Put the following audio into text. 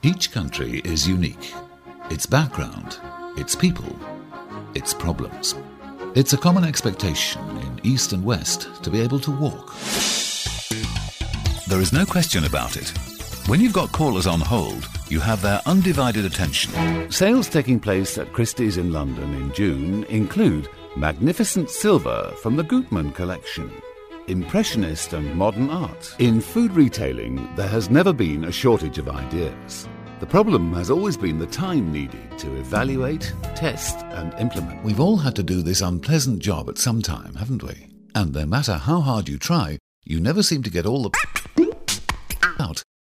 Each country is unique. Its background, its people, its problems. It's a common expectation in East and West to be able to walk. There is no question about it. When you've got callers on hold, you have their undivided attention. Sales taking place at Christie's in London in June include magnificent silver from the Gutmann collection, impressionist and modern art. In food retailing, there has never been a shortage of ideas. The problem has always been the time needed to evaluate, test and implement. We've all had to do this unpleasant job at some time, haven't we? And no matter how hard you try, you never seem to get all the